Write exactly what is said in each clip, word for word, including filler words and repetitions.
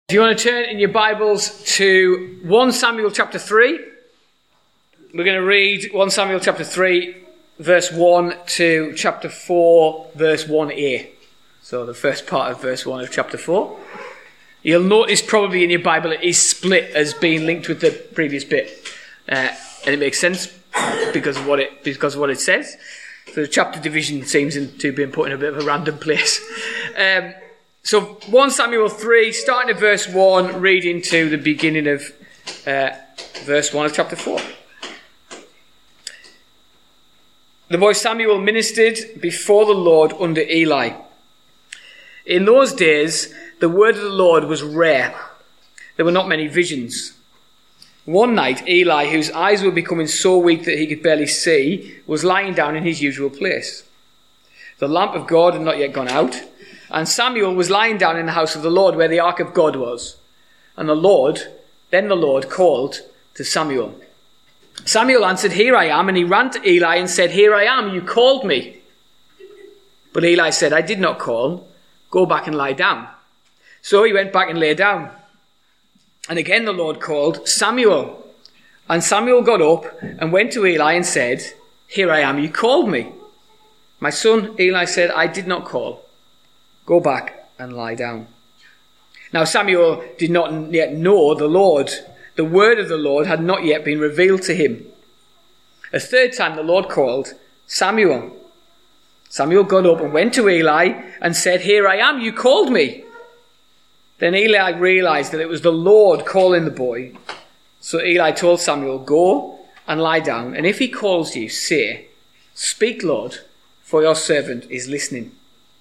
If you want to turn in your Bibles to First Samuel chapter three, we're going to read First Samuel chapter three, verse one to chapter four, verse one a. So the first part of verse one of chapter four. You'll notice probably in your Bible it is split as being linked with the previous bit. Uh, and it makes sense because of what it because of what it says. So the chapter division seems to be put in a bit of a random place. Um, so First Samuel three, starting at verse one, reading to the beginning of uh, verse one of chapter four. The boy Samuel ministered before the Lord under Eli. In those days, the word of the Lord was rare. There were not many visions. One night, Eli, whose eyes were becoming so weak that he could barely see, was lying down in his usual place. The lamp of God had not yet gone out, and Samuel was lying down in the house of the Lord where the ark of God was. And the Lord, then the Lord called to Samuel. Samuel answered, "Here I am," and he ran to Eli and said, "Here I am, you called me." But Eli said, "I did not call. Go back and lie down." So he went back and lay down. And again the Lord called, "Samuel." And Samuel got up and went to Eli and said, "Here I am, you called me." "My son," Eli said, "I did not call. Go back and lie down." Now Samuel did not yet know the Lord. The word of the Lord had not yet been revealed to him. A third time the Lord called, "Samuel." Samuel got up and went to Eli and said, "Here I am, you called me." Then Eli realized that it was the Lord calling the boy. So Eli told Samuel, "Go and lie down, and if he calls you, say, 'Speak, Lord, for your servant is listening.'"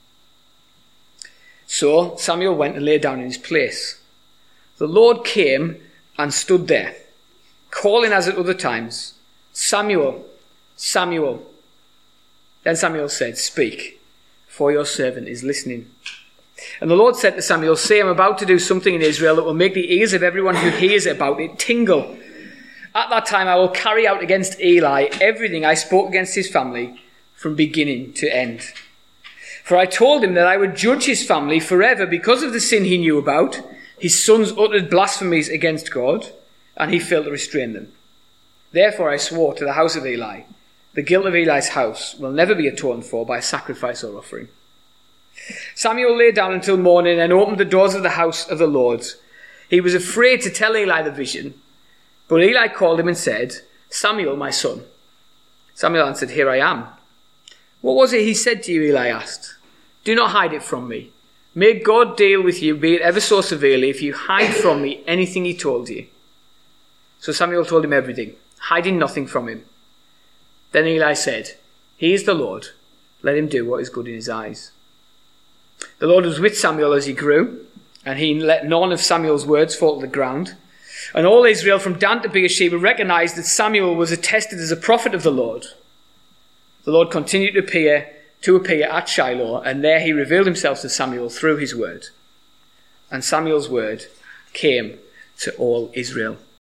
So Samuel went and lay down in his place. The Lord came and stood there, calling as at other times, "Samuel, Samuel." Then Samuel said, "Speak, for your servant is listening." And the Lord said to Samuel, "Say, I'm about to do something in Israel that will make the ears of everyone who hears about it tingle. At that time I will carry out against Eli everything I spoke against his family from beginning to end. For I told him that I would judge his family forever because of the sin he knew about. His sons uttered blasphemies against God, and he failed to restrain them. Therefore I swore to the house of Eli, the guilt of Eli's house will never be atoned for by sacrifice or offering." Samuel lay down until morning and opened the doors of the house of the Lord. He was afraid to tell Eli the vision, but Eli called him and said, "Samuel, my son." Samuel answered, "Here I am." "What was it he said to you?" Eli asked. "Do not hide it from me. May God deal with you, be it ever so severely, if you hide from me anything he told you." So Samuel told him everything, hiding nothing from him. Then Eli said, "He is the Lord. Let him do what is good in his eyes." The Lord was with Samuel as he grew, and he let none of Samuel's words fall to the ground. And all Israel from Dan to Beersheba recognized that Samuel was attested as a prophet of the Lord. The Lord continued to appear, to appear at Shiloh, and there he revealed himself to Samuel through his word. And Samuel's word came to all Israel.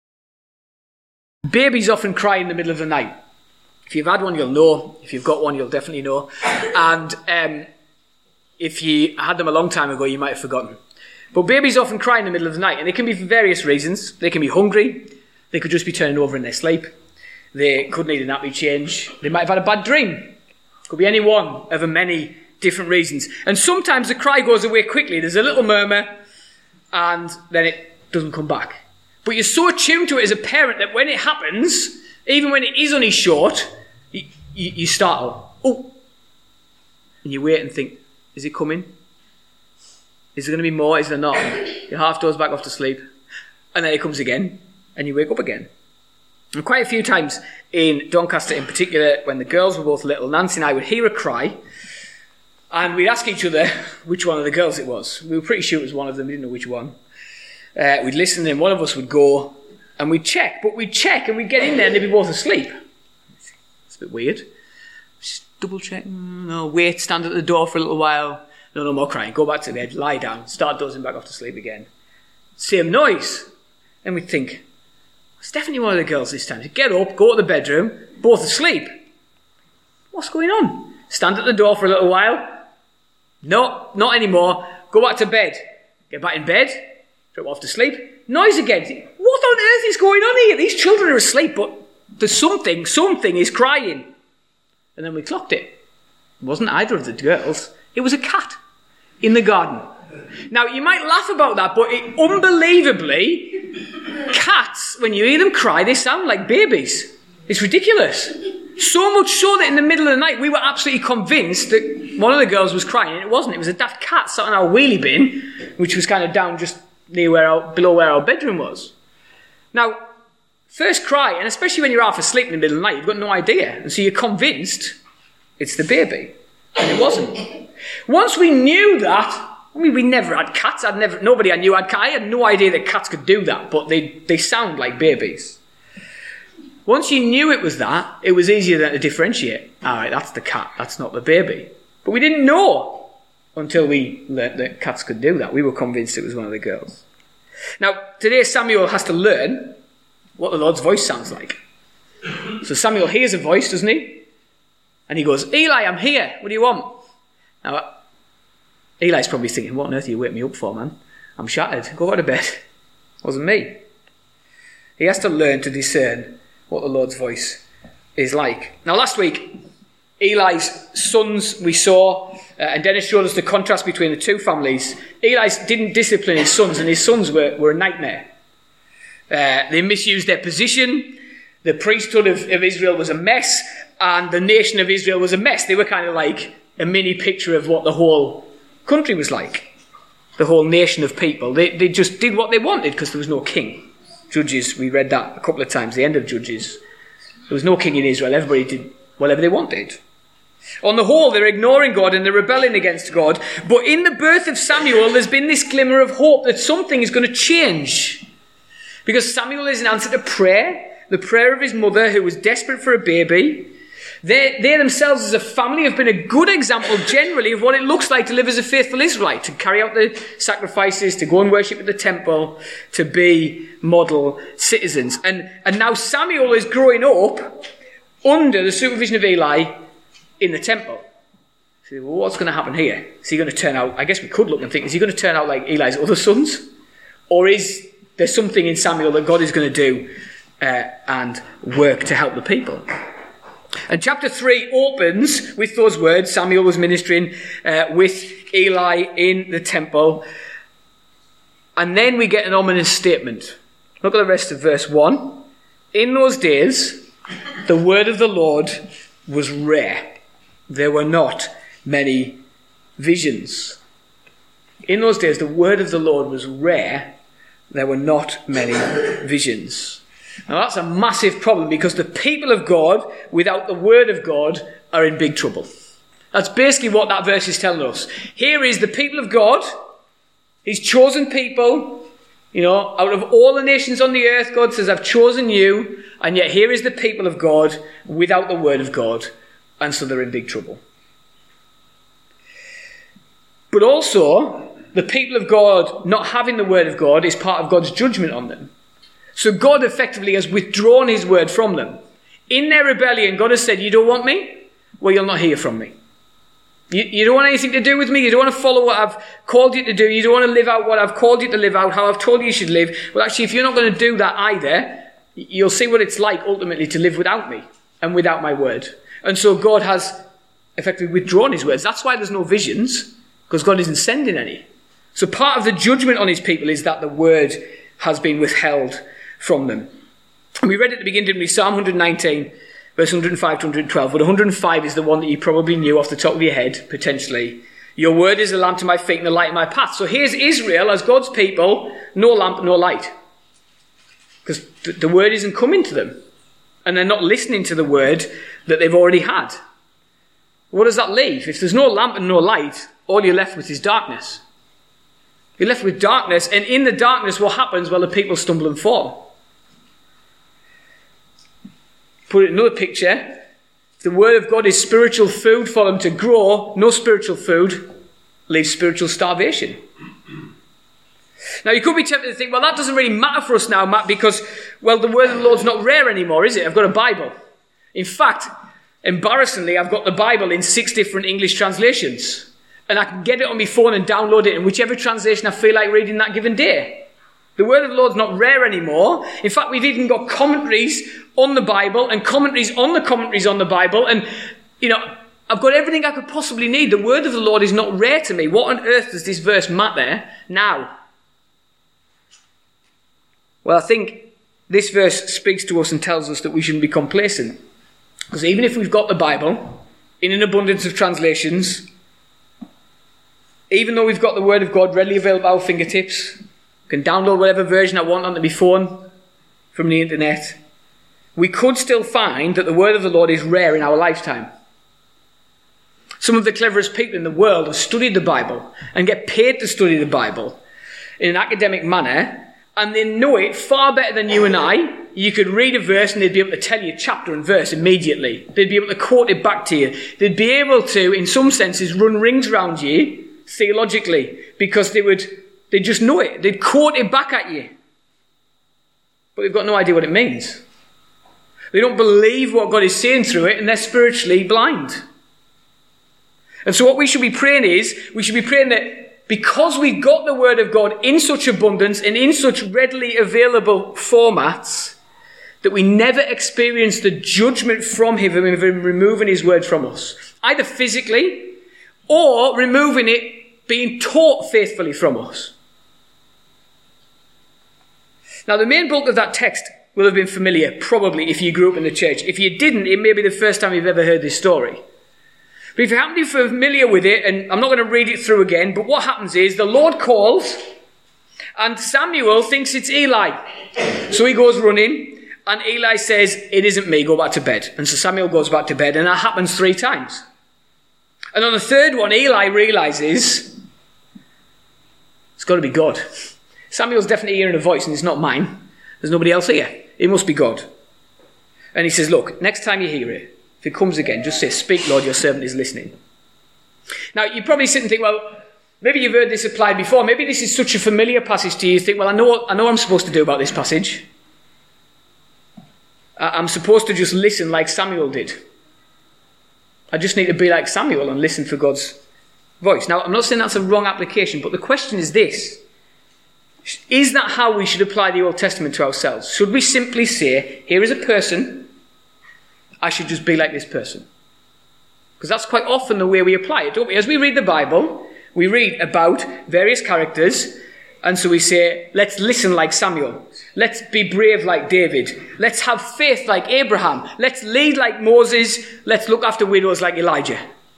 Babies often cry in the middle of the night. If you've had one, you'll know. If you've got one, you'll definitely know. And um, if you had them a long time ago, you might have forgotten. But babies often cry in the middle of the night, and it can be for various reasons. They can be hungry. They could just be turning over in their sleep. They could need a nappy change. They might have had a bad dream. Could be any one of many different reasons. And sometimes the cry goes away quickly. There's a little murmur, and then it doesn't come back. But you're so attuned to it as a parent that when it happens, even when it is only short, you, you, you startle. Oh! And you wait and think, is it coming? Is there going to be more? Is there not? Your half doze back off to sleep. And then it comes again, and you wake up again. And quite a few times in Doncaster in particular, when the girls were both little, Nancy and I would hear a cry, and we'd ask each other which one of the girls it was. We were pretty sure it was one of them, we didn't know which one. Uh, we'd listen, and one of us would go, and we'd check, but we'd check, and we'd get in there, and they'd be both asleep. It's a bit weird. Just double check, no, wait, stand at the door for a little while. No, no more crying. Go back to bed, lie down, start dozing back off to sleep again. Same noise. And we'd think, it's definitely one of the girls this time. So get up, go to the bedroom, both asleep. What's going on? Stand at the door for a little while. No, not anymore. Go back to bed. Get back in bed. Drop off to sleep. Noise again. What on earth is going on here? These children are asleep, but there's something, something is crying. And then we clocked it. It wasn't either of the girls. It was a cat in the garden. Now, you might laugh about that, but it, unbelievably, cats, when you hear them cry, they sound like babies. It's ridiculous. So much so that in the middle of the night, we were absolutely convinced that one of the girls was crying, and it wasn't. It was a daft cat sat on our wheelie bin, which was kind of down just near where our, below where our bedroom was. Now, first cry, and especially when you're half asleep in the middle of the night, you've got no idea. And so you're convinced it's the baby. And it wasn't. Once we knew that, I mean, we never had cats. I'd never, nobody I knew had cats. I had no idea that cats could do that, but they, they sound like babies. Once you knew it was that, it was easier then to differentiate. All right, that's the cat, that's not the baby. But we didn't know until we learnt that cats could do that. We were convinced it was one of the girls. Now, today Samuel has to learn what the Lord's voice sounds like. So Samuel hears a voice, doesn't he? And he goes, Eli, I'm here. What do you want? Now, Eli's probably thinking, what on earth are you waking me up for, man? I'm shattered. Go to bed. It wasn't me. He has to learn to discern what the Lord's voice is like. Now, last week, Eli's sons we saw, uh, and Dennis showed us the contrast between the two families. Eli didn't discipline his sons, and his sons were, were a nightmare. Uh, they misused their position. The priesthood of, of Israel was a mess, and the nation of Israel was a mess. They were kind of like a mini picture of what the whole country was like. The whole nation of people. They, they just did what they wanted because there was no king. Judges, we read that a couple of times, the end of Judges. There was no king in Israel. Everybody did whatever they wanted. On the whole, they're ignoring God and they're rebelling against God. But in the birth of Samuel, there's been this glimmer of hope that something is going to change. Because Samuel is an answer to prayer, the prayer of his mother who was desperate for a baby. They, they themselves as a family have been a good example generally of what it looks like to live as a faithful Israelite, to carry out the sacrifices, to go and worship at the temple, to be model citizens. And, and now Samuel is growing up under the supervision of Eli in the temple. So, well, what's going to happen here? Is he going to turn out, I guess we could look and think, is he going to turn out like Eli's other sons? Or is there something in Samuel that God is going to do uh, and work to help the people? And chapter three opens with those words. Samuel was ministering uh, with Eli in the temple. And then we get an ominous statement. Look at the rest of verse one. In those days, the word of the Lord was rare. There were not many visions. In those days, the word of the Lord was rare. There were not many visions. Now that's a massive problem because the people of God, without the word of God, are in big trouble. That's basically what that verse is telling us. Here is the people of God, his chosen people, you know, out of all the nations on the earth, God says, I've chosen you, and yet here is the people of God without the word of God, and so they're in big trouble. But also, the people of God not having the word of God is part of God's judgment on them. So God effectively has withdrawn his word from them. In their rebellion, God has said, you don't want me? Well, you'll not hear from me. You, you don't want anything to do with me? You don't want to follow what I've called you to do? You don't want to live out what I've called you to live out, how I've told you you should live? Well, actually, if you're not going to do that either, you'll see what it's like ultimately to live without me and without my word. And so God has effectively withdrawn his words. That's why there's no visions, because God isn't sending any. So part of the judgment on his people is that the word has been withheld from them. And we read at the beginning, didn't we? Psalm one nineteen, verse one oh five to one twelve. But one oh five is the one that you probably knew off the top of your head, potentially. Your word is a lamp to my feet and a light in my path. So here's Israel as God's people, no lamp, no light. Because the word isn't coming to them. And they're not listening to the word that they've already had. What does that leave? If there's no lamp and no light, all you're left with is darkness. You're left with darkness, and in the darkness what happens? Well, the people stumble and fall. Put it in another picture. If the word of God is spiritual food for them to grow, no spiritual food leaves spiritual starvation. Now you could be tempted to think, well, that doesn't really matter for us now, Matt, because, well, the word of the Lord's not rare anymore, is it? I've got a Bible. In fact, embarrassingly, I've got the Bible in six different English translations. And I can get it on my phone and download it in whichever translation I feel like reading that given day. The word of the Lord's not rare anymore. In fact, we've even got commentaries on the Bible and commentaries on the commentaries on the Bible. And, you know, I've got everything I could possibly need. The word of the Lord is not rare to me. What on earth does this verse matter now? Well, I think this verse speaks to us and tells us that we shouldn't be complacent. Because even if we've got the Bible in an abundance of translations, even though we've got the Word of God readily available at our fingertips, I can download whatever version I want onto my phone from the internet, we could still find that the Word of the Lord is rare in our lifetime. Some of the cleverest people in the world have studied the Bible and get paid to study the Bible in an academic manner, and they know it far better than you and I. You could read a verse and they'd be able to tell you chapter and verse immediately. They'd be able to quote it back to you. They'd be able to, in some senses, run rings around you theologically, because they would, they just know it. They'd quote it back at you. But they've got no idea what it means. They don't believe what God is saying through it, and they're spiritually blind. And so what we should be praying is, we should be praying that because we've got the Word of God in such abundance and in such readily available formats, that we never experience the judgment from Him of Him removing His Word from us. Either physically, or removing it being taught faithfully from us. Now, the main bulk of that text will have been familiar, probably, if you grew up in the church. If you didn't, it may be the first time you've ever heard this story. But if you happen to be familiar with it, and I'm not going to read it through again, but what happens is the Lord calls, and Samuel thinks it's Eli. So he goes running, and Eli says, "It isn't me, go back to bed." And so Samuel goes back to bed, and that happens three times. And on the third one, Eli realizes it's got to be God. Samuel's definitely hearing a voice, and it's not mine. There's nobody else here. It must be God. And he says, "Look, next time you hear it, if it comes again, just say, 'Speak, Lord, your servant is listening.'" Now, you probably sit and think, well, maybe you've heard this applied before. Maybe this is such a familiar passage to you. You think, well, I know what, I know what I'm supposed to do about this passage. I'm supposed to just listen like Samuel did. I just need to be like Samuel and listen for God's voice. Now, I'm not saying that's a wrong application, but the question is this. Is that how we should apply the Old Testament to ourselves? Should we simply say, here is a person, I should just be like this person? Because that's quite often the way we apply it, don't we? As we read the Bible, we read about various characters, and so we say, let's listen like Samuel. Let's be brave like David. Let's have faith like Abraham. Let's lead like Moses. Let's look after widows like Elijah.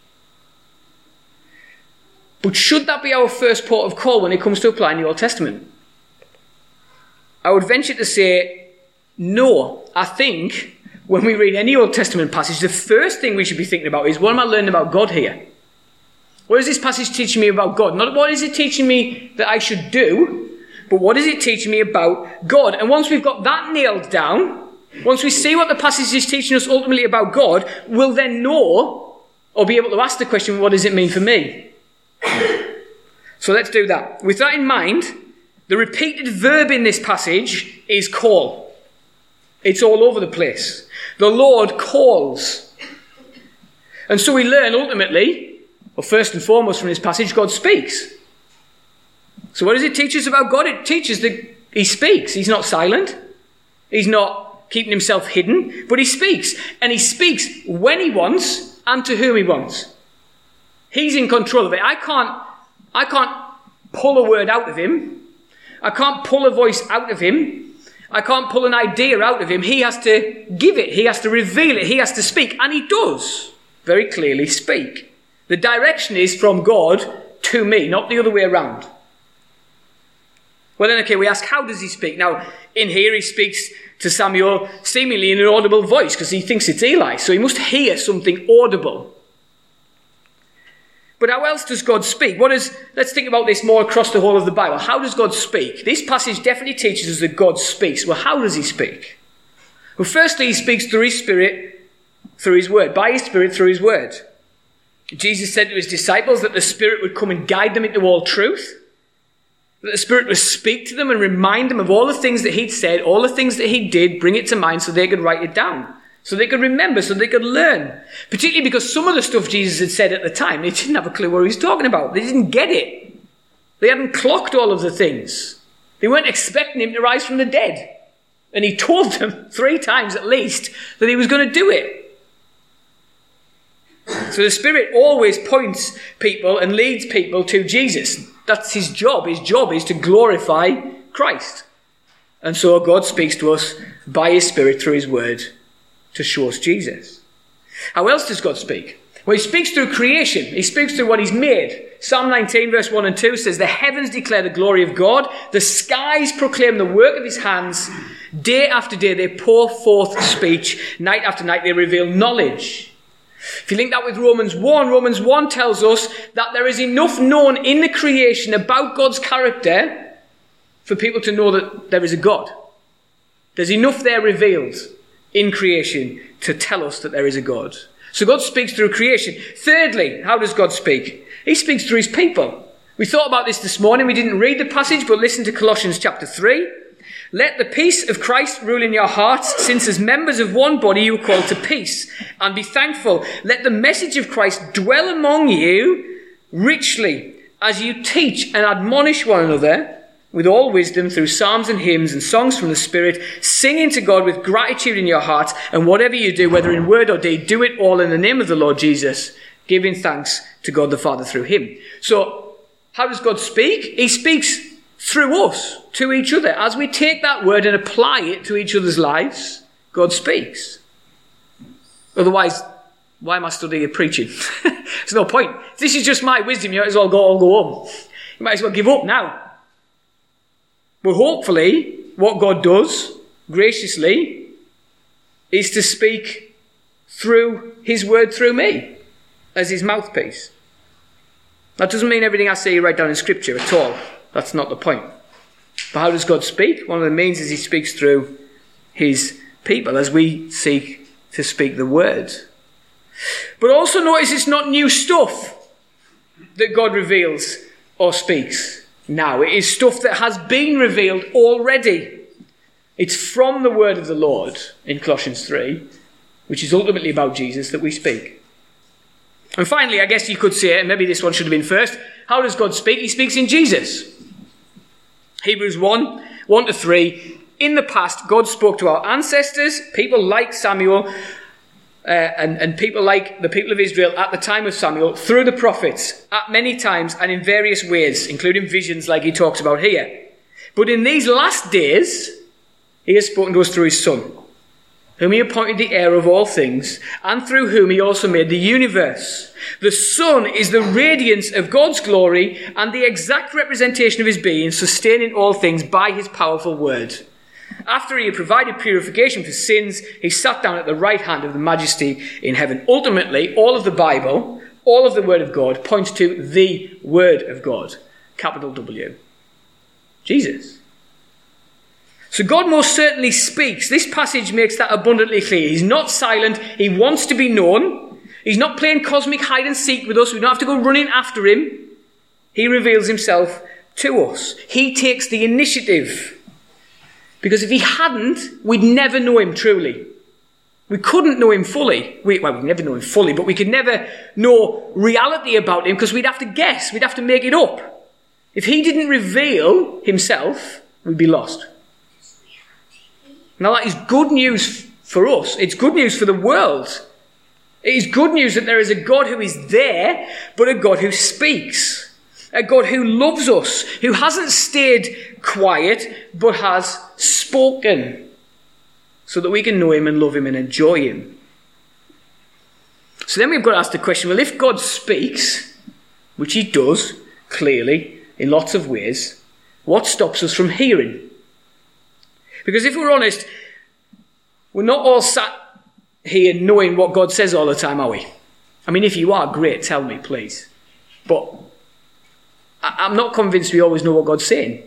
But should that be our first port of call when it comes to applying the Old Testament? I would venture to say, no. I think when we read any Old Testament passage, the first thing we should be thinking about is, what am I learning about God here? What is this passage teaching me about God? Not what is it teaching me that I should do, but what is it teaching me about God? And once we've got that nailed down, once we see what the passage is teaching us ultimately about God, we'll then know, or be able to ask the question, what does it mean for me? So let's do that. With that in mind, the repeated verb in this passage is call. It's all over the place. The Lord calls. And so we learn ultimately, well, first and foremost from this passage, God speaks. So what does it teach us about God? It teaches that He speaks. He's not silent. He's not keeping Himself hidden, but He speaks. And He speaks when He wants and to whom He wants. He's in control of it. I can't, I can't pull a word out of Him. I can't pull a voice out of Him. I can't pull an idea out of Him. He has to give it. He has to reveal it. He has to speak. And He does very clearly speak. The direction is from God to me, not the other way around. Well then, okay, we ask, how does He speak? Now, in here He speaks to Samuel seemingly in an audible voice because he thinks it's Eli. So he must hear something audible. But how else does God speak? What is, let's think about this more across the whole of the Bible. How does God speak? This passage definitely teaches us that God speaks. Well, how does He speak? Well, firstly, He speaks through His Spirit, through His Word. By His Spirit, through His Word. Jesus said to His disciples that the Spirit would come and guide them into all truth. That the Spirit would speak to them and remind them of all the things that He'd said, all the things that He did, bring it to mind so they could write it down. So they could remember, so they could learn. Particularly because some of the stuff Jesus had said at the time, they didn't have a clue what He was talking about. They didn't get it. They hadn't clocked all of the things They weren't expecting him to rise from the dead. And he told them three times at least that he was going to do it. So the Spirit always points people and leads people to Jesus. That's his job. His job is to glorify Christ. And so God speaks to us by his Spirit through his word to show us Jesus. How else does God speak? Well, he speaks through creation. He speaks through what he's made. Psalm nineteen verse one and two says, "The heavens declare the glory of God. The skies proclaim the work of his hands. Day after day they pour forth speech. Night after night they reveal knowledge." If you link that with Romans one, Romans one tells us that there is enough known in the creation about God's character for people to know that there is a God. There's enough there revealed in creation to tell us that there is a God. So God speaks through creation. Thirdly, how does God speak? He speaks through his people. We thought about this this morning. We didn't read the passage, but listen to Colossians chapter three. "Let the peace of Christ rule in your hearts, since as members of one body you are called to peace. And be thankful. Let the message of Christ dwell among you richly, as you teach and admonish one another with all wisdom through psalms and hymns and songs from the Spirit, singing to God with gratitude in your hearts. And whatever you do, whether in word or deed, do it all in the name of the Lord Jesus, giving thanks to God the Father through him." So, how does God speak? He speaks through us, to each other. As we take that word and apply it to each other's lives, God speaks. Otherwise, why am I studying and preaching? There's no point. If this is just my wisdom, you might as well go, all go home. You might as well give up now. But hopefully, what God does, graciously, is to speak through his word through me, as his mouthpiece. That doesn't mean everything I say you write down in Scripture at all. That's not the point. But how does God speak? One of the means is he speaks through his people as we seek to speak the word. But also notice it's not new stuff that God reveals or speaks now. It is stuff that has been revealed already. It's from the word of the Lord in Colossians three, which is ultimately about Jesus, that we speak. And finally, I guess you could say, and maybe this one should have been first, how does God speak? He speaks in Jesus. Hebrews one, one to three. In the past, God spoke to our ancestors, people like Samuel, uh, and, and people like the people of Israel at the time of Samuel, through the prophets, at many times and in various ways, including visions like he talks about here. But in these last days, he has spoken to us through his Son, whom he appointed the heir of all things, and through whom he also made the universe. The Son is the radiance of God's glory and the exact representation of his being, sustaining all things by his powerful word. After he had provided purification for sins, he sat down at the right hand of the Majesty in heaven. Ultimately, all of the Bible, all of the Word of God, points to the Word of God, capital W, Jesus. So God most certainly speaks. This passage makes that abundantly clear. He's not silent. He wants to be known. He's not playing cosmic hide and seek with us. We don't have to go running after him. He reveals himself to us. He takes the initiative. Because if he hadn't, we'd never know him truly. We couldn't know him fully. We, well, we'd never know him fully, but we could never know reality about him because we'd have to guess. We'd have to make it up. If he didn't reveal himself, we'd be lost. Now that is good news for us. It's good news for the world. It is good news that there is a God who is there, but a God who speaks. A God who loves us, who hasn't stayed quiet, but has spoken, so that we can know him and love him and enjoy him. So then we've got to ask the question, well, if God speaks, which he does, clearly, in lots of ways, what stops us from hearing? Because if we're honest, we're not all sat here knowing what God says all the time, are we? I mean, if you are, great, tell me, please. But I'm not convinced we always know what God's saying.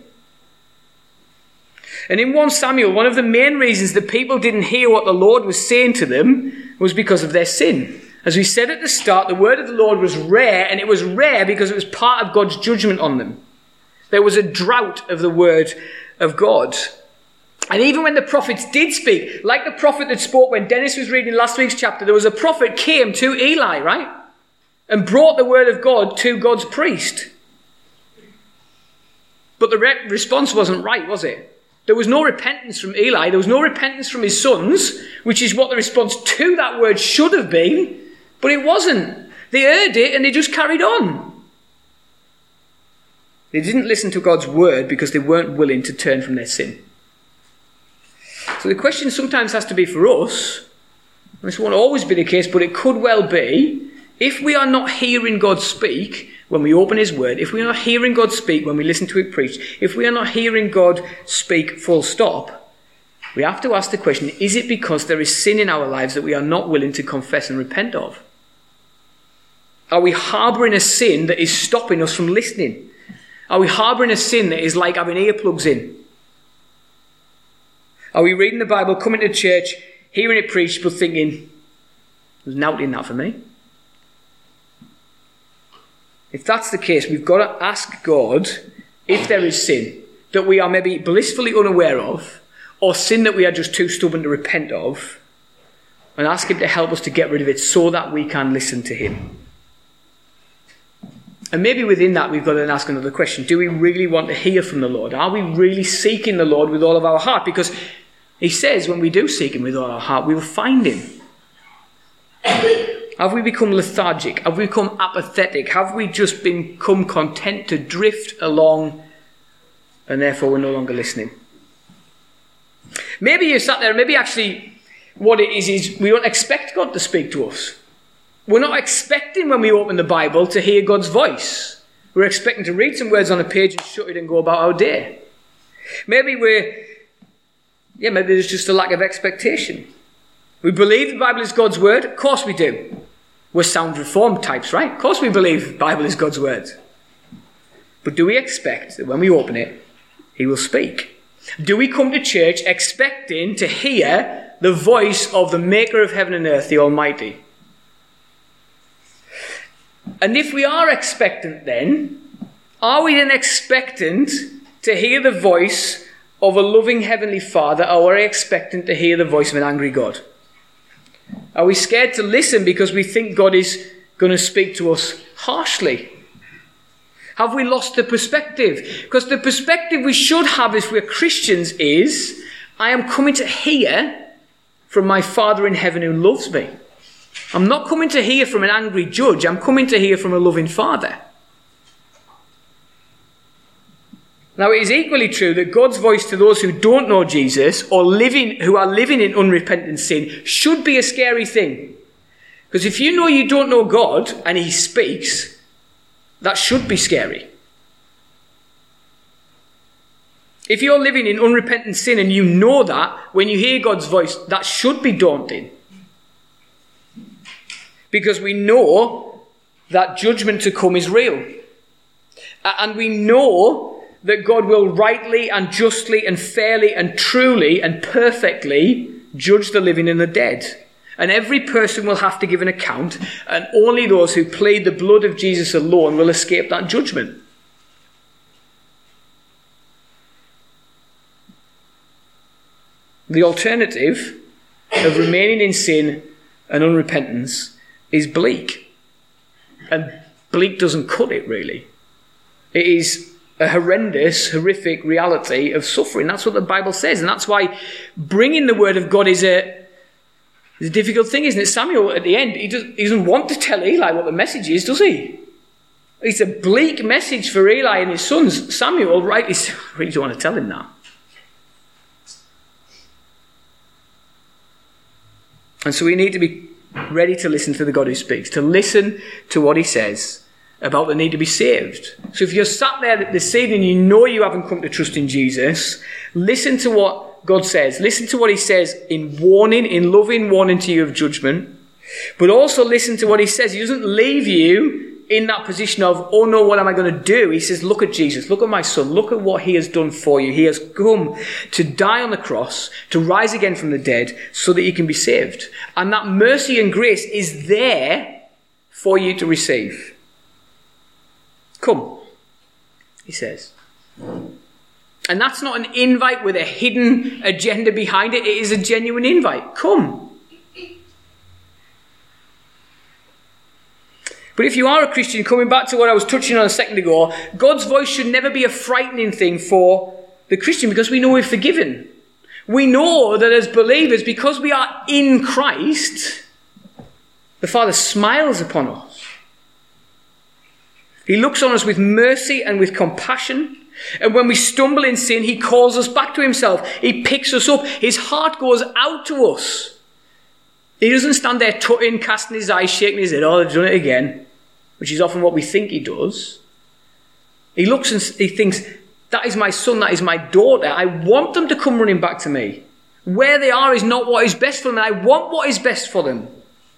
And in First Samuel, one of the main reasons that people didn't hear what the Lord was saying to them was because of their sin. As we said at the start, the word of the Lord was rare, and it was rare because it was part of God's judgment on them. There was a drought of the word of God. And even when the prophets did speak, like the prophet that spoke when Dennis was reading last week's chapter, there was a prophet came to Eli, right? And brought the word of God to God's priest. But But the re- response wasn't right, was it? There was no repentance from Eli. There was no repentance from his sons, which is what the response to that word should have been. But it wasn't. They heard it and they just carried on. They didn't listen to God's word because they weren't willing to turn from their sin. So the question sometimes has to be for us, and this won't always be the case, but it could well be, if we are not hearing God speak when we open his word, if we are not hearing God speak when we listen to it preached, if we are not hearing God speak full stop, we have to ask the question, is it because there is sin in our lives that we are not willing to confess and repent of? Are we harbouring a sin that is stopping us from listening? Are we harbouring a sin that is like having earplugs in? Are we reading the Bible, coming to church, hearing it preached, but thinking, there's nothing in that for me? If that's the case, we've got to ask God if there is sin that we are maybe blissfully unaware of, or sin that we are just too stubborn to repent of, and ask him to help us to get rid of it so that we can listen to him. And maybe within that we've got to ask another question. Do we really want to hear from the Lord? Are we really seeking the Lord with all of our heart? Because he says when we do seek him with all our heart, we will find him. Have we become lethargic? Have we become apathetic? Have we just become content to drift along and therefore we're no longer listening? Maybe you sat there and maybe actually what it is is we don't expect God to speak to us. We're not expecting when we open the Bible to hear God's voice. We're expecting to read some words on a page and shut it and go about our day. Maybe we're, yeah, maybe there's just a lack of expectation. We believe the Bible is God's word. Of course we do. We're sound reformed types, right? Of course we believe the Bible is God's word. But do we expect that when we open it, he will speak? Do we come to church expecting to hear the voice of the maker of heaven and earth, the Almighty? And if we are expectant then, are we then expectant to hear the voice of a loving heavenly Father, or are we expectant to hear the voice of an angry God? Are we scared to listen because we think God is going to speak to us harshly? Have we lost the perspective? Because the perspective we should have if we're Christians is, I am coming to hear from my Father in heaven who loves me. I'm not coming to hear from an angry judge. I'm coming to hear from a loving Father. Now, it is equally true that God's voice to those who don't know Jesus or living, who are living in unrepentant sin should be a scary thing. Because if you know you don't know God and he speaks, that should be scary. If you're living in unrepentant sin and you know that, when you hear God's voice, that should be daunting. Because we know that judgment to come is real. And we know that God will rightly and justly and fairly and truly and perfectly judge the living and the dead. And every person will have to give an account, and only those who plead the blood of Jesus alone will escape that judgment. The alternative of remaining in sin and unrepentance is bleak. And bleak doesn't cut it, really. It is a horrendous, horrific reality of suffering. That's what the Bible says. And that's why bringing the word of God is a, is a difficult thing, isn't it? Samuel, at the end, he, does, he doesn't want to tell Eli what the message is, does he? It's a bleak message for Eli and his sons. Samuel, right, he really don't want to tell him that. And so we need to be ready to listen to the God who speaks, to listen to what he says about the need to be saved. So if you're sat there this evening, you know you haven't come to trust in Jesus, listen to what God says. Listen to what he says in warning, in loving warning to you of judgment. But also listen to what he says. He doesn't leave you in that position of, oh no, what am I going to do? He says, look at Jesus, look at my son, look at what he has done for you. He has come to die on the cross, to rise again from the dead, so that you can be saved. And that mercy and grace is there for you to receive. Come, he says. And that's not an invite with a hidden agenda behind it. It is a genuine invite. Come. But if you are a Christian, coming back to what I was touching on a second ago, God's voice should never be a frightening thing for the Christian, because we know we're forgiven. We know that as believers, because we are in Christ, the Father smiles upon us. He looks on us with mercy and with compassion. And when we stumble in sin, he calls us back to himself. He picks us up. His heart goes out to us. He doesn't stand there tutting, casting his eyes, shaking his head, oh, I've done it again, which is often what we think he does. He looks and he thinks, that is my son, that is my daughter. I want them to come running back to me. Where they are is not what is best for them, and I want what is best for them.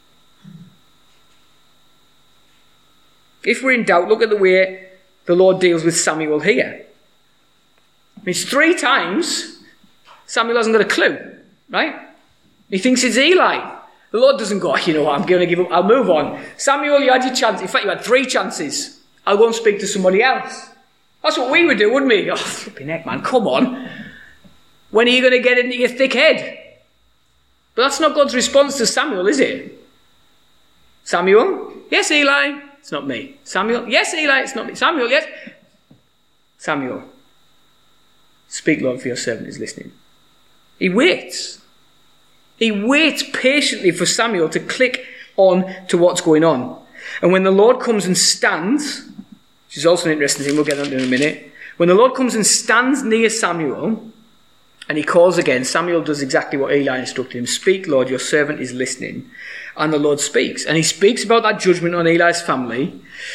If we're in doubt, look at the way the Lord deals with Samuel here. It's three times Samuel hasn't got a clue, right? He thinks it's Eli. The Lord doesn't go, you know what, I'm going to give up, I'll move on. Samuel, you had your chance. In fact, you had three chances. I'll go and speak to somebody else. That's what we would do, wouldn't we? Oh, flipping heck, man, come on. When are you going to get into your thick head? But that's not God's response to Samuel, is it? Samuel? Yes, Eli. It's not me. Samuel? Yes, Eli. It's not me. Samuel? Yes. Samuel. Speak, Lord, for your servant is listening. He waits. He waits patiently for Samuel to click on to what's going on. And when the Lord comes and stands, which is also an interesting thing, we'll get on to in a minute. When the Lord comes and stands near Samuel, and he calls again, Samuel does exactly what Eli instructed him. Speak, Lord, your servant is listening. And the Lord speaks. And he speaks about that judgment on Eli's family.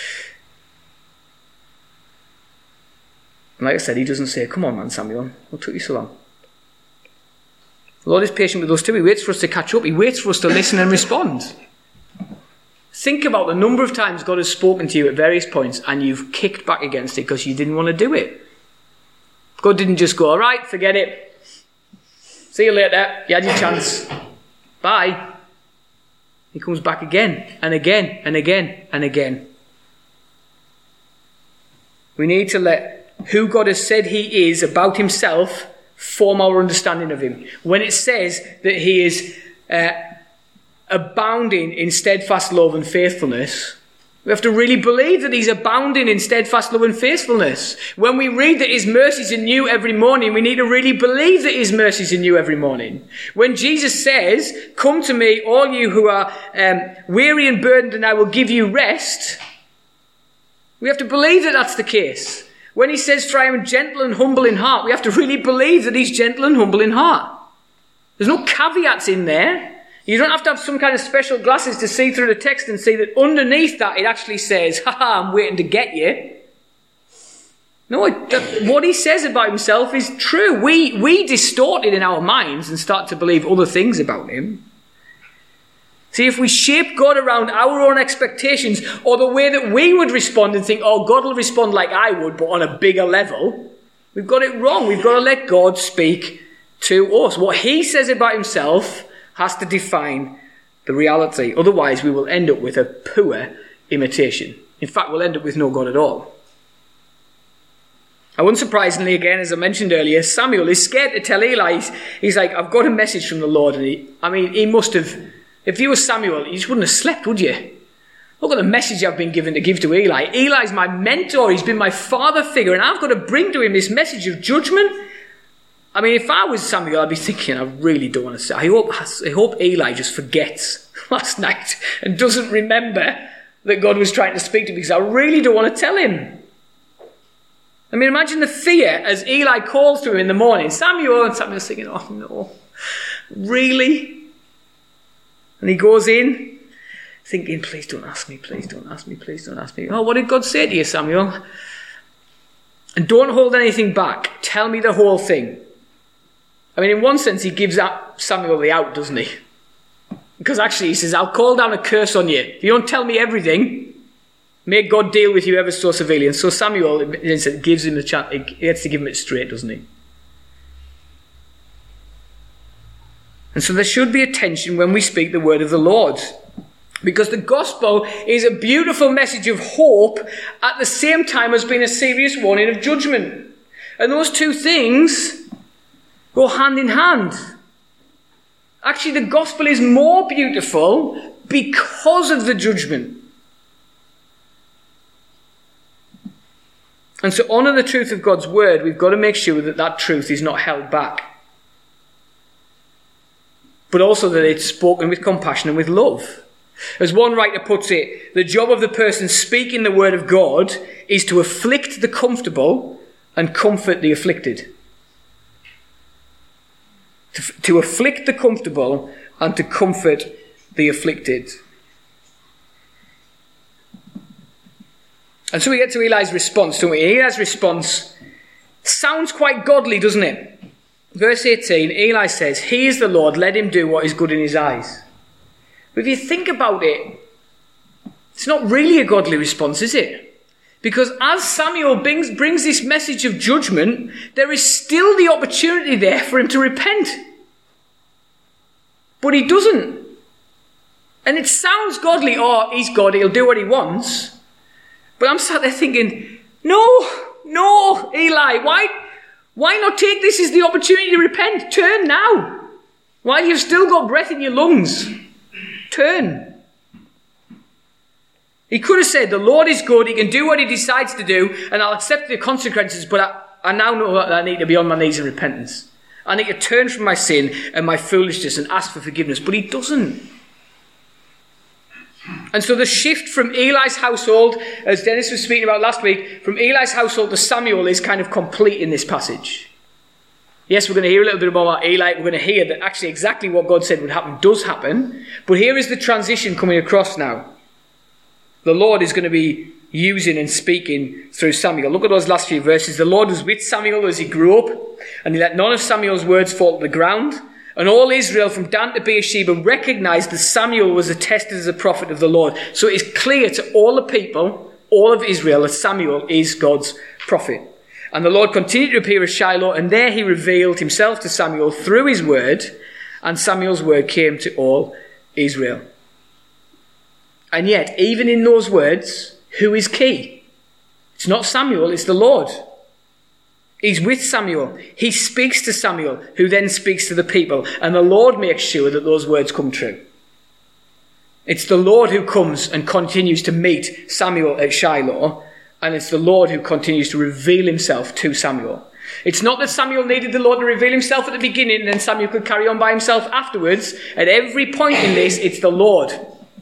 And like I said, he doesn't say, come on, man, Samuel, what took you so long? The Lord is patient with us too. He waits for us to catch up. He waits for us to listen and respond. Think about the number of times God has spoken to you at various points and you've kicked back against it because you didn't want to do it. God didn't just go, all right, forget it. See you later. You had your chance. Bye. He comes back again and again and again and again. We need to let who God has said he is about himself form our understanding of him. When it says that he is uh, abounding in steadfast love and faithfulness, we have to really believe that he's abounding in steadfast love and faithfulness. When we read that his mercies are new every morning, we need to really believe that his mercies are new every morning. When Jesus says, come to me, all you who are um, weary and burdened, and I will give you rest, we have to believe that that's the case. When he says, for I am gentle and humble in heart, we have to really believe that he's gentle and humble in heart. There's no caveats in there. You don't have to have some kind of special glasses to see through the text and see that underneath that it actually says, haha, I'm waiting to get you. No, it, that, what he says about himself is true. We, we distort it in our minds and start to believe other things about him. See, if we shape God around our own expectations or the way that we would respond and think, oh, God will respond like I would, but on a bigger level, we've got it wrong. We've got to let God speak to us. What he says about himself has to define the reality. Otherwise, we will end up with a poor imitation. In fact, we'll end up with no God at all. And unsurprisingly, again, as I mentioned earlier, Samuel is scared to tell Eli. He's, he's like, I've got a message from the Lord. And he, I mean, he must have... If you were Samuel, you just wouldn't have slept, would you? Look at the message I've been given to give to Eli. Eli's my mentor. He's been my father figure. And I've got to bring to him this message of judgment. I mean, if I was Samuel, I'd be thinking, I really don't want to say. I hope, I hope Eli just forgets last night and doesn't remember that God was trying to speak to me, because I really don't want to tell him. I mean, imagine the fear as Eli calls to him in the morning. Samuel, and Samuel's thinking, oh no, really? And he goes in thinking, please don't ask me, please don't ask me, please don't ask me. Oh, what did God say to you, Samuel? And don't hold anything back. Tell me the whole thing. I mean, in one sense, he gives Samuel the out, doesn't he? Because actually he says, I'll call down a curse on you. If you don't tell me everything, may God deal with you ever so severely. And so Samuel gives him the chance. He gets to give him it straight, doesn't he? And so there should be a tension when we speak the word of the Lord. Because the gospel is a beautiful message of hope at the same time as being a serious warning of judgment. And those two things go hand in hand. Actually, the gospel is more beautiful because of the judgment. And to honour the truth of God's word, we've got to make sure that that truth is not held back, but also that it's spoken with compassion and with love. As one writer puts it, the job of the person speaking the word of God is to afflict the comfortable and comfort the afflicted. To, to afflict the comfortable and to comfort the afflicted. And so we get to Eli's response, don't we? Eli's response sounds quite godly, doesn't it? Verse eighteen, Eli says, "He is the Lord, let him do what is good in his eyes." But if you think about it, it's not really a godly response, is it? Because as Samuel brings, brings this message of judgment, there is still the opportunity there for him to repent. But he doesn't. And it sounds godly. Oh, he's God, he'll do what he wants. But I'm sat there thinking, no, no, Eli, why, why not take this as the opportunity to repent? Turn now. While you've still got breath in your lungs. Turn. He could have said, the Lord is good, he can do what he decides to do, and I'll accept the consequences, but I, I now know that I need to be on my knees in repentance. I need to turn from my sin and my foolishness and ask for forgiveness. But he doesn't. And so the shift from Eli's household, as Dennis was speaking about last week, from Eli's household to Samuel is kind of complete in this passage. Yes, we're going to hear a little bit more about Eli. We're going to hear that actually exactly what God said would happen does happen. But here is the transition coming across now. The Lord is going to be using and speaking through Samuel. Look at those last few verses. The Lord was with Samuel as he grew up, and he let none of Samuel's words fall to the ground. And all Israel from Dan to Beersheba recognized that Samuel was attested as a prophet of the Lord. So it is clear to all the people, all of Israel, that Samuel is God's prophet. And the Lord continued to appear at Shiloh, and there he revealed himself to Samuel through his word, and Samuel's word came to all Israel. And yet, even in those words, who is key? It's not Samuel, it's the Lord. He's with Samuel. He speaks to Samuel, who then speaks to the people. And the Lord makes sure that those words come true. It's the Lord who comes and continues to meet Samuel at Shiloh. And it's the Lord who continues to reveal himself to Samuel. It's not that Samuel needed the Lord to reveal himself at the beginning and then Samuel could carry on by himself afterwards. At every point in this, it's the Lord.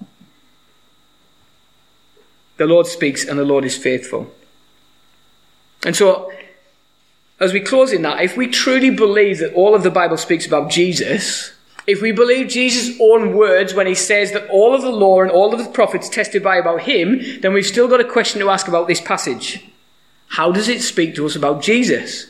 The Lord speaks and the Lord is faithful. And so, as we close in that, if we truly believe that all of the Bible speaks about Jesus, if we believe Jesus' own words when he says that all of the law and all of the prophets testify about him, then we've still got a question to ask about this passage. How does it speak to us about Jesus?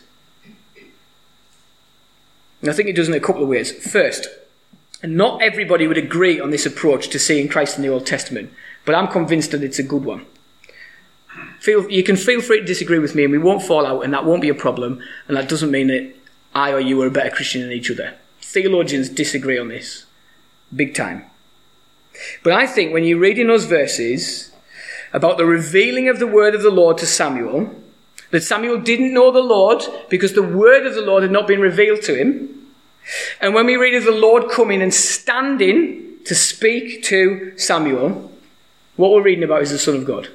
And I think it does in a couple of ways. First, and not everybody would agree on this approach to seeing Christ in the Old Testament, but I'm convinced that it's a good one. Feel, you can feel free to disagree with me and we won't fall out and that won't be a problem, and that doesn't mean that I or you are a better Christian than each other. Theologians disagree on this. Big time. But I think when you read in those verses about the revealing of the word of the Lord to Samuel, that Samuel didn't know the Lord because the word of the Lord had not been revealed to him. And when we read of the Lord coming and standing to speak to Samuel, what we're reading about is the Son of God.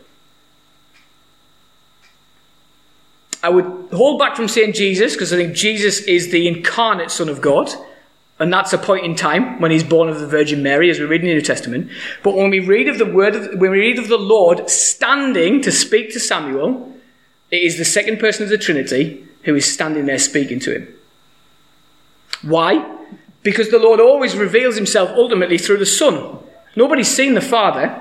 I would hold back from saying Jesus because I think Jesus is the incarnate Son of God. And that's a point in time when he's born of the Virgin Mary, as we read in the New Testament. But when we read of the word, of, when we read of the Lord standing to speak to Samuel, it is the second person of the Trinity who is standing there speaking to him. Why? Because the Lord always reveals himself ultimately through the Son. Nobody's seen the Father.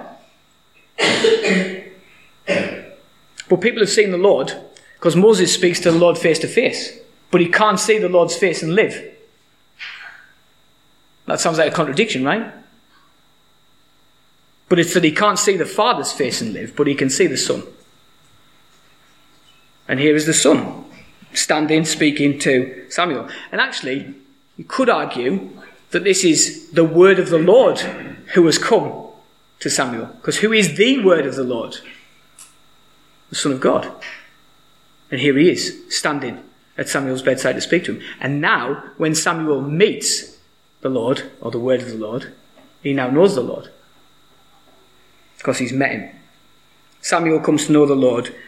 But people have seen the Lord because Moses speaks to the Lord face to face. But he can't see the Lord's face and live. That sounds like a contradiction, right? But it's that he can't see the Father's face and live, but he can see the Son. And here is the Son, standing, speaking to Samuel. And actually, you could argue that this is the word of the Lord who has come to Samuel. Because who is the word of the Lord? The Son of God. And here he is, standing at Samuel's bedside to speak to him. And now, when Samuel meets the Lord, or the word of the Lord, he now knows the Lord because he's met him. Samuel comes to know the Lord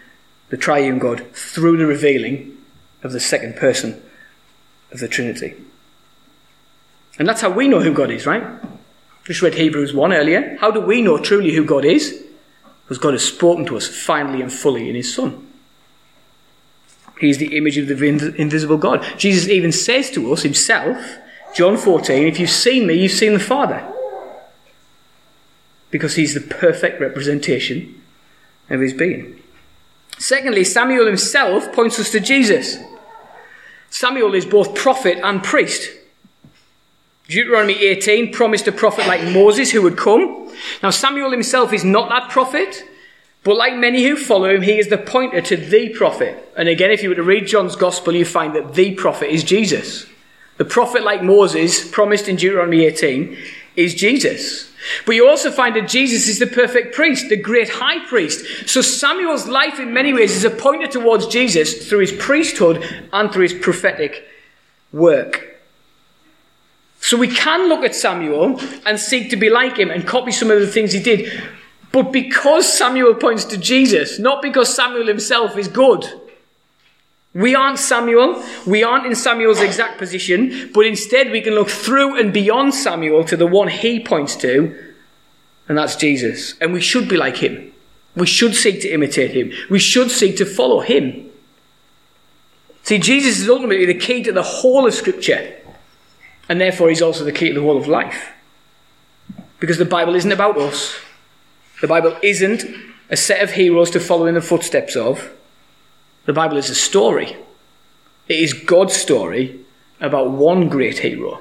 the triune God, through the revealing of the second person of the Trinity. And that's how we know who God is, right? Just read Hebrews one earlier. How do we know truly who God is? Because God has spoken to us finally and fully in his Son. He is the image of the invisible God. Jesus even says to us himself, John fourteen, if you've seen me, you've seen the Father. Because he's the perfect representation of his being. Secondly, Samuel himself points us to Jesus. Samuel is both prophet and priest. Deuteronomy eighteen promised a prophet like Moses who would come. Now Samuel himself is not that prophet, but like many who follow him, he is the pointer to the prophet. And again, if you were to read John's Gospel, you find that the prophet is Jesus. The prophet like Moses, promised in Deuteronomy eighteen, is Jesus. But you also find that Jesus is the perfect priest, the great high priest. So Samuel's life in many ways is a pointer towards Jesus through his priesthood and through his prophetic work. So we can look at Samuel and seek to be like him and copy some of the things he did. But because Samuel points to Jesus, not because Samuel himself is good. We aren't Samuel. We aren't in Samuel's exact position. But instead we can look through and beyond Samuel to the one he points to. And that's Jesus. And we should be like him. We should seek to imitate him. We should seek to follow him. See, Jesus is ultimately the key to the whole of Scripture. And therefore he's also the key to the whole of life. Because the Bible isn't about us. The Bible isn't a set of heroes to follow in the footsteps of. The Bible is a story. It is God's story about one great hero.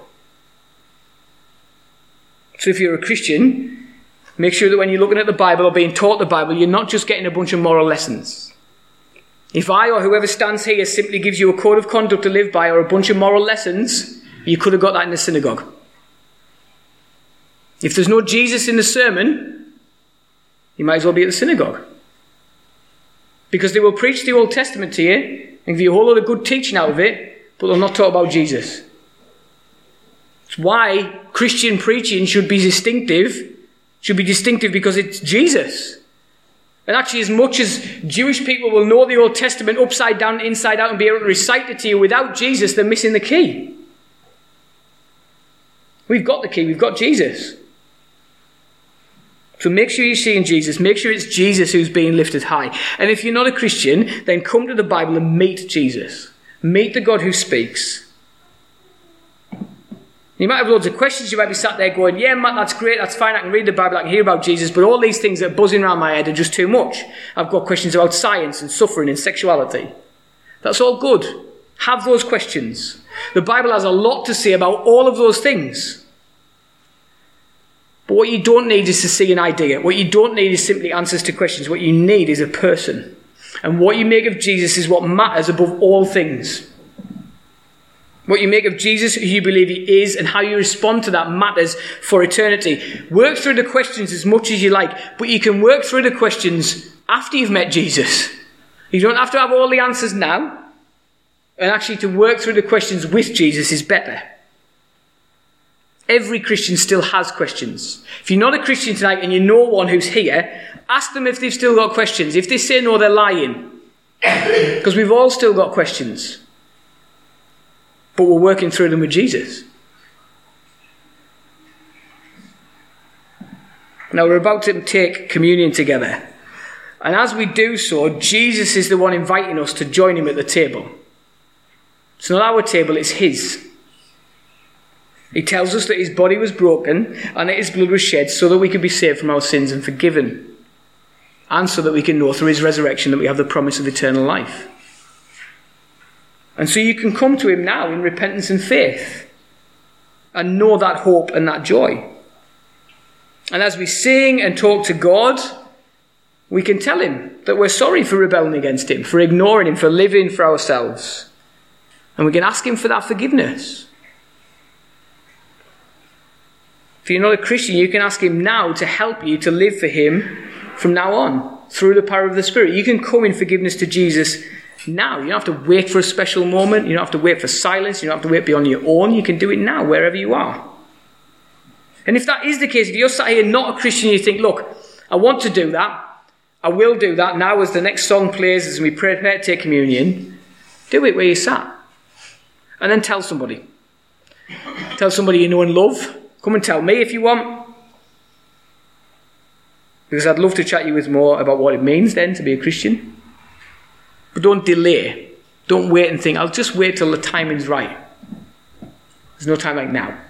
So if you're a Christian, make sure that when you're looking at the Bible or being taught the Bible, you're not just getting a bunch of moral lessons. If I or whoever stands here simply gives you a code of conduct to live by or a bunch of moral lessons, you could have got that in the synagogue. If there's no Jesus in the sermon, you might as well be at the synagogue. Because they will preach the Old Testament to you and give you a whole lot of good teaching out of it, but they'll not talk about Jesus. It's why Christian preaching should be distinctive. Should be distinctive because it's Jesus. And actually, as much as Jewish people will know the Old Testament upside down, inside out, and be able to recite it to you, without Jesus, they're missing the key. We've got the key. We've got Jesus. So make sure you're seeing Jesus. Make sure it's Jesus who's being lifted high. And if you're not a Christian, then come to the Bible and meet Jesus. Meet the God who speaks. You might have loads of questions. You might be sat there going, yeah, Matt, that's great. That's fine. I can read the Bible. I can hear about Jesus. But all these things that are buzzing around my head are just too much. I've got questions about science and suffering and sexuality. That's all good. Have those questions. The Bible has a lot to say about all of those things. But what you don't need is to see an idea. What you don't need is simply answers to questions. What you need is a person. And what you make of Jesus is what matters above all things. What you make of Jesus, who you believe he is, and how you respond to that matters for eternity. Work through the questions as much as you like, but you can work through the questions after you've met Jesus. You don't have to have all the answers now. And actually to work through the questions with Jesus is better. Every Christian still has questions. If you're not a Christian tonight and you know one who's here, ask them if they've still got questions. If they say no, they're lying. Because we've all still got questions. But we're working through them with Jesus. Now we're about to take communion together. And as we do so, Jesus is the one inviting us to join him at the table. It's not our table, it's his. He tells us that his body was broken and that his blood was shed so that we could be saved from our sins and forgiven. And so that we can know through his resurrection that we have the promise of eternal life. And so you can come to him now in repentance and faith and know that hope and that joy. And as we sing and talk to God, we can tell him that we're sorry for rebelling against him, for ignoring him, for living for ourselves. And we can ask him for that forgiveness. If you're not a Christian, you can ask him now to help you to live for him from now on, through the power of the Spirit. You can come in forgiveness to Jesus now. You don't have to wait for a special moment. You don't have to wait for silence. You don't have to wait beyond your own. You can do it now, wherever you are. And if that is the case, if you're sat here not a Christian, you think, look, I want to do that. I will do that now as the next song plays, as we prepare to take communion. Do it where you sat. And then tell somebody. Tell somebody you know and love. Come and tell me if you want. Because I'd love to chat you with more about what it means then to be a Christian. But don't delay. Don't wait and think, I'll just wait till the timing's right. There's no time like now.